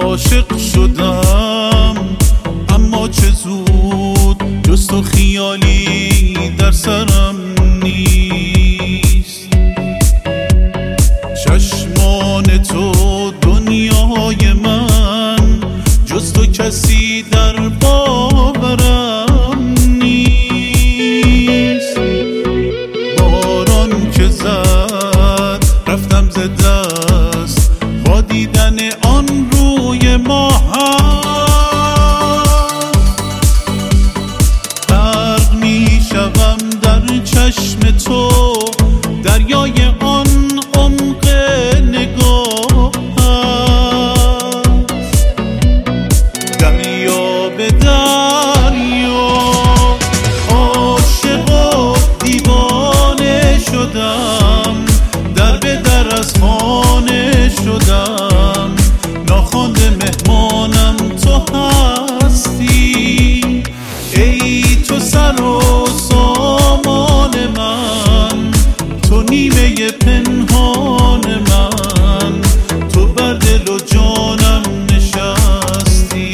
عاشق شدم اما چه زود، جز تو خیالی در سرم نیست. چشمان تو دنیای من، جز تو کسی در باورم نیست. باران که زد رفتم ز دست، با دیدن آن روی ماهم غرق می شوم در چشم تو، دریای آن عمق نگاه، دریا به دریا. عاشق و دیوانه شدم، در به در از خانه شدم، ناخوانده مهمانم تو هستی. ای تو سر و سامان من، تو نیمه پنهان من، تو بر دل و جانم نشستی.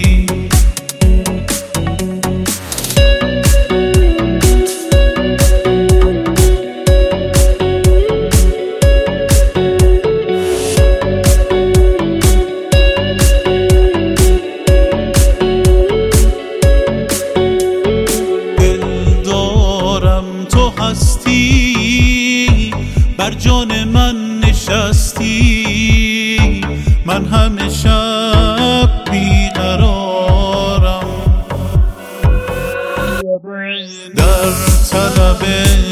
تو هستی، بر جان من نشستی، من همه شب بیقرارم، در طلب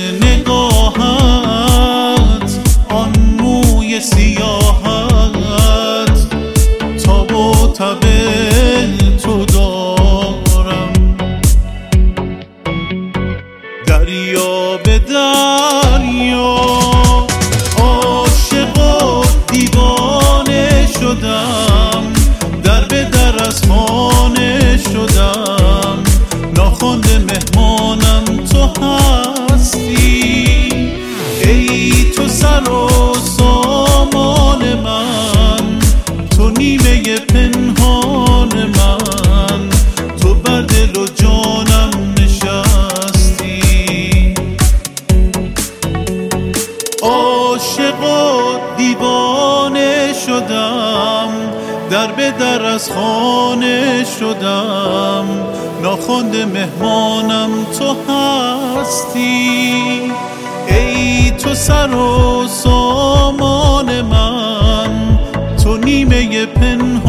نگاهت، آن موی سیاهت، تاب و تب تو دارم. دریا به دریا، عاشق و دیوانه شدم، در به در از خانه شدم، ناخوانده مهمانم تو هستی. ای تو سر و سامان من، تو نیمه پنهان من، تو بر دل و جانم نشستی. عاشق و دیوانه شدم، در به در از خانه شدم، ناخوانده مهمانم تو هستی. ای تو سر و سامان من، تو نیمه پنهان